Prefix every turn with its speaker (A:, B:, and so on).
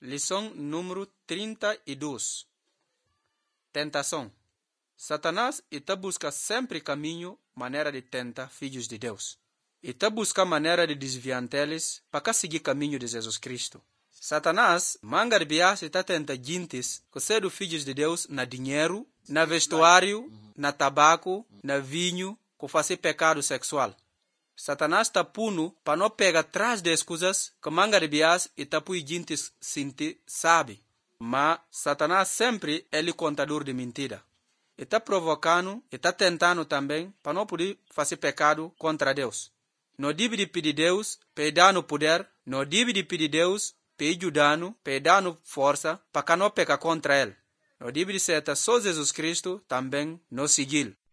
A: Lição número 32. Tentação. Satanás está busca sempre caminho, maneira de tentar filhos de Deus. Está busca maneira de desviar eles para seguir caminho de Jesus Cristo. Satanás manga de bias está tenta gentes que são filhos de Deus na dinheiro, na vestuário, na tabaco, na vinho, que fazem pecado sexual. Satanás está puno para não pegar atrás das coisas que manga de bias e está pui gentes sinti sabe. Mas Satanás sempre é o contador de mentira. Está provocando, está tentando também para não poder fazer pecado contra Deus. Não deve de pedir Deus para dar no poder, não deve de pedir Deus para ajudar, para dar força para que não pecar contra ele. Não deve de ser só Jesus Cristo também não seguir.